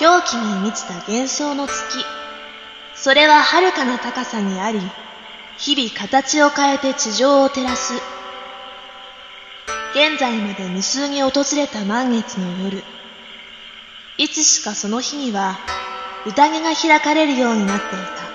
狂気に満ちた幻想の月。それは遥かな高さにあり、日々形を変えて地上を照らす。現在まで無数に訪れた満月の夜、いつしかその日には宴が開かれるようになっていた。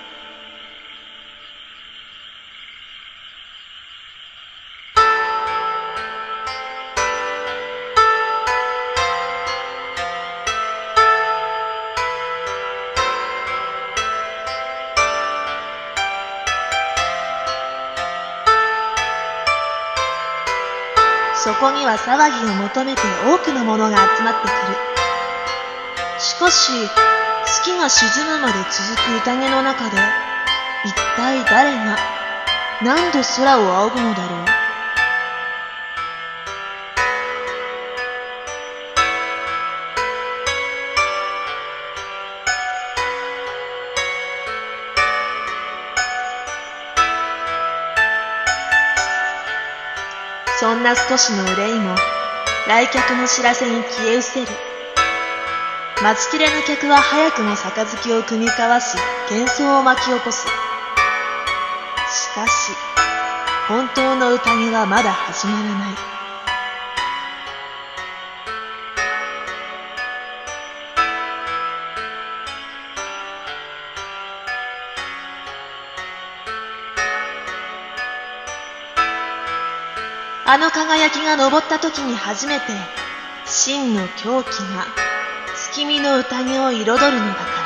そこには騒ぎを求めて多くの者が集まってくる。しかし、月が沈むまで続く宴の中で、一体誰が何度空を仰ぐのだろう。そんな少しの憂いも来客の知らせに消え失せる。待ちきれぬ客は早くも杯を酌み交わし幻想を巻き起こす。しかし本当の宴はまだ始まらない。あの輝きが昇った時に初めて真の狂気が月見の宴を彩るのだから。